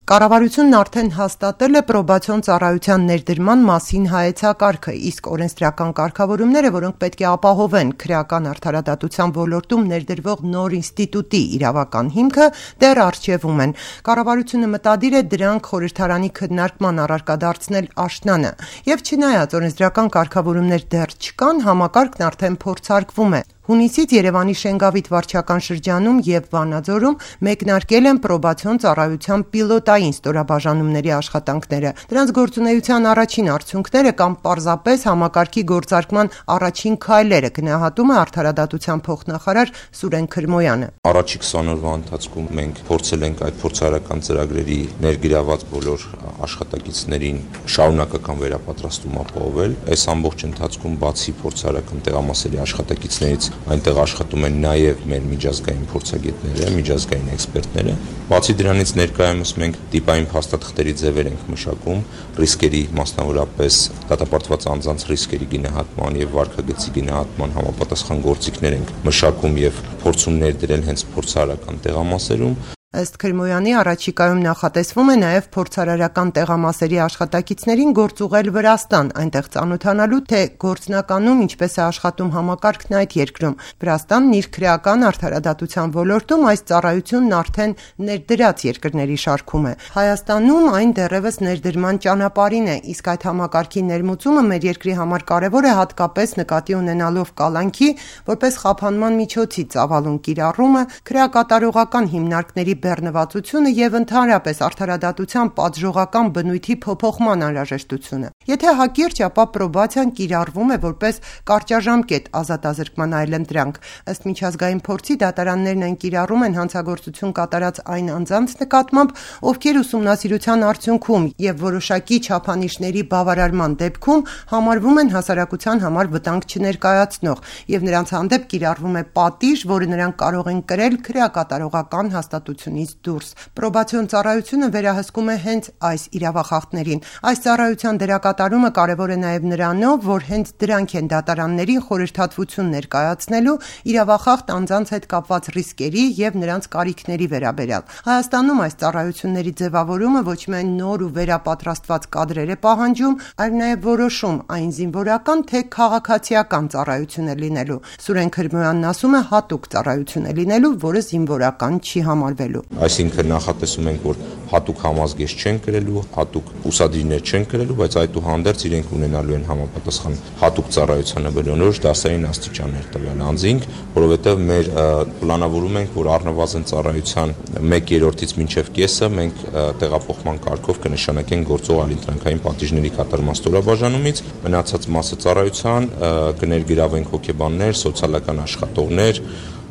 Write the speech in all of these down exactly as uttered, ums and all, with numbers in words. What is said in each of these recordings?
Կառավարությունն արդեն հաստատել է պրոբացիոն ծառայության ներդրման մասին հայեցակարգը, իսկ օրենսդրական կարգավորումները, որոնք պետք է ապահովեն քրեական արդարադատության ոլորտում ներդրվող նոր ինստիտուտի իրավական հիմքը, դեռ առջևում են։ Կառավարությունը մտադիր է դրանք խորհրդարանի քննարկման առարկա դարձնել աշնանը, եւ չնայած օրենսդրական կարգավորումներ դեռ չկան, համակարգն արդեն փորձարկվում է։ Հունիսից Երևանի Շենգավիթ վարչական շրջանում եւ Վանաձորում մեկնարկել են պրոբացիոն ծառայության պիլոտային ստորաբաժանումների աշխատանքները։ Դրանց գործունեության առաջին արդյունքները կամ պարզապես համակարգի գործարկման առաջին քայլերը գնահատում է արդարադատության փոխնախարար Սուրեն Քրմոյանը։ Առաջի քսան օրվա ընթացքում մենք փորձել ենք այդ փորձարարական ծրագրերի ներգրաված բոլոր աշխատակիցներին շարունակական վերապատրաստում ապահովել։ Այս ամբողջ ընթացքում բացի փորձարարական տեղամասերի աշխատակիցներից այնտեղ աշխատում են նաև մեր միջազգային փորձագետները, միջազգային էքսպերտները։ Բացի դրանից ներկայումս մենք տիպային փաստաթղթերի ձևեր ենք մշակում ռիսկերի, մասնավորապես դատապարտված անձանց ռիսկերի գնահատման եւ վարքագծի գնահատման համապատասխան գործիքներ ենք մշակում եւ փորձում ներդրել հենց փորձարարական տեղամասերում։ Ըստ Քրմոյանի առաջիկայում նախատեսվում է նաև փորձարարական տեղամասերի աշխատակիցներին գործ ուղղել Վրաստան, այնտեղ ծանոթանալու, թե գործնականում ինչպես է աշխատում համակարգն այդ երկրում։ Վրաստանն իր քրեական արդարադատության ոլորտում այս ծառայությունն արդեն ներդրած երկրների շարքում է։ Հայաստանում այն դեռևս ներդրման ճանապարհին է, իսկ այդ համակարգի ներմուծումը մեր երկրի համար կարևոր է հատկապես նկատի ունենալով կալանքի, որպես խափանման միջոցի ծավալուն կիրառումը, քրեակատարողական հիմնարկների բեռնվածությունը եւ ընդհանրապես արդարադատության պատժողական բնույթի փոփոխման անհրաժեշտությունը։ Եթե հակիրճ, ապա պրոբացիան կիրառվում է որպես կարճաժամկետ ազատազրկման այլընտրանք։ Ըստ միջազգային փորձի դատարաններն այն կիրառում են հանցագործություն կատարած այն անձանց նկատմամբ, ովքեր ուսումնասիրության արդյունքում եւ որոշակի չափանիշների բավարարման դեպքում համարվում են հասարակության համար վտանգ չներկայացնող եւ նրանց հանդեպ կիրառվում է պատիժ, որը նրանք կարող են կրել քրեակատարողական հաստատությունից դուրս։ Պրոբացիոն ծառայությունը վերահսկում է հենց այս իրավախախտներին։ Այս ծառայության դերակատարումը կարևոր է նաև նրանով, որ հենց դրանք են դատարաններին խորհրդատվություն ներկայացնելու իրավախախտ անձանց հետ կապված ռիսկերի եւ նրանց կարիքների վերաբերյալ։ Հայաստանում այս ծառայությունների ձևավորումը ոչ միայն նոր ու վերապատրաստված կադրեր է պահանջում, այլ նաև որոշում այն զինվորական թե քաղաքացիական ծառայություն է լինելու։ Սուրեն Քրմոյանն ասում է հատուկ ծառայություն է լինելու, որը զինվորական չի համարվելու։ Այսինքն նախատեսում ենք, որ հատուկ համազգեշ չեն կրելու, հատուկ ուսադրիներ չեն կրելու, բայց այդուհանդերձ իրենք ունենալու են համապատասխան հատուկ ծառայությանը բնորոշ դասային աստիճաններ տվյալ անձինք, որովհետև մեր պլանավորում ենք, որ առնվազն ծառայության մեկ երրորդից մինչև կեսը մենք տեղափոխման կարգով կնշանակենք գործող այլընտրանքային պատիժների կատարման ստորաբաժանումից, մնացած մասը ծառայության կներգրավենք հոգեբաններ, սոցիալական աշխատողներ,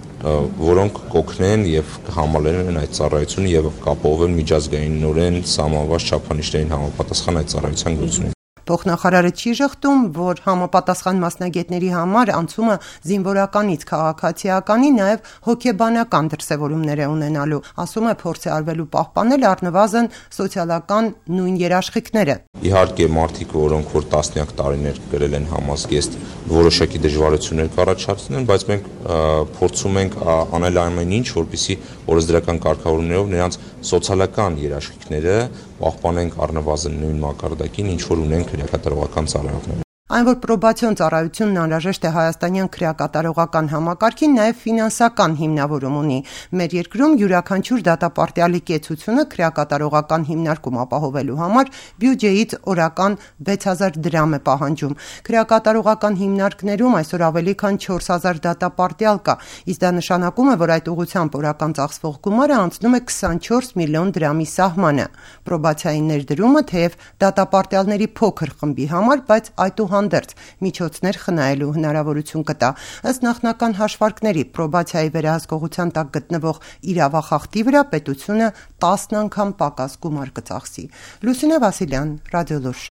որոնք կօգնեն եւ կհամալեն այդ ծառայությունը եւ կապահովեն միջազգայինորեն սահմանված չափանիշներին համապատասխան այդ ծառայության գործունեությունը։ Փոխնախարարը չի ժխտում, որ համապատասխան մասնագետների համար անցումը զինվորականից քաղաքացիականի նաև հոգեբանական դրսևորումներ է ունենալու, ասում է փորձ է արվելու պահպանել առնվազն սոցիալական նույն երաշխիքները։ Իհարկե մարդիկ, որոնք որ տասնյակ տարիներ կրել են համազգեստ, որոշակի դժվարություններ կառաջացնեն, բայց մենք փորձում ենք անել ամեն ինչ, որպեսզի օրենսդրական կարգավորումներով նրանց սոցիալական երաշխիքները պահպանենք առնվազն նույն մակարդակին, ինչ որ ունեն քրեակատարողական ծառայողները։ Այն, որ պրոբացիոն ծառայությունն անհրաժեշտ է հայաստանյան քրեակատարողական համակարգին, նաև ֆինանսական հիմնավորում ունի։ Մեր երկրում յուրաքանչյուր դատապարտյալի կեցությունը քրեակատարողական հիմնարկում ապահովելու համար բյուջեից օրական վեց հազար դրամ է պահանջում։ Քրեակատարողական հիմնարկներում այսօր ավելի քան չորս հազար դատապարտյալ կա, իսկ դա նշանակում է, որ այդ ուղղությամբ օրական ծախսվող գումարը անցնում է քսանչորս միլիոն դրամի սահմանը։ Պրոբացիայի ներդրումը թեև դատապարտյալների փոքր խմբի համար, բայց այդուհանդերձ հանդերձ միջոցներ խնայելու հնարավորություն կտա։ Ըստ նախնական հաշվարկների պրոբացիայի վերահսկողության տակ գտնվող իրավախախտի վրա պետությունը տասն անգամ պակաս գումար կծախսի։ Լուսինե Վասիլյան, Ռադիոլուր։